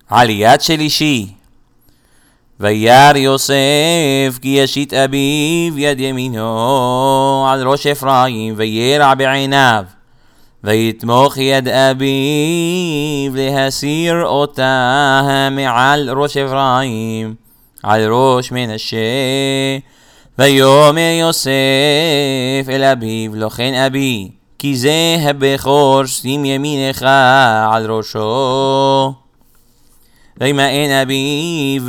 עליית שלישי. וירא יוסף כי ישית אביו יד ימינו על ראש אפרים וירע בעיניו, ויתמוך יד אביו להסיר אותה מעל ראש אפרים על ראש מנשה. ויאמר יוסף אל אביו, לא כן אבי, כי זה הבכור, שים ימינך על ראשו. וימאן אביו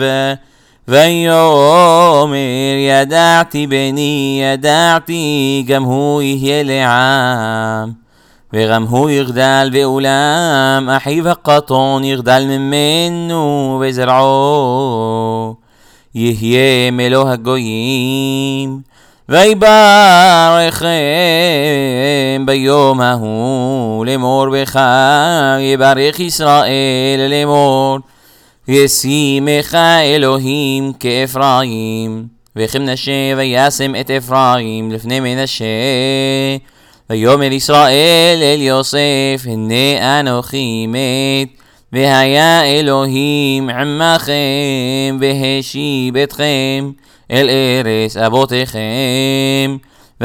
ויאמר, ידעתי בני, ידעתי, גם הוא יהיה לעם, וגם הוא יגדל בעולם, אחיו הקטון יגדל ממנו, וזרעו יהיה מלוא הגויים. ויברכם ביום ההוא לאמור בך, יברך ישראל לאמור, ישימך אלוהים כאפרים וכמנשה, וישם את אפרים לפני מנשה. ויאמר ישראל אל יוסף, הנה אנוכי מת, והיה אלוהים עמכם, והשיב אתכם אל ארץ אבותיכם,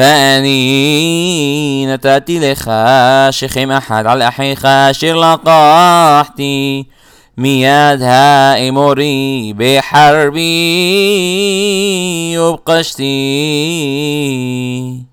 ואני נתתי לך שכם אחד על אחיך אשר לקחתי מיד האמורי בחרבי ובקשתי.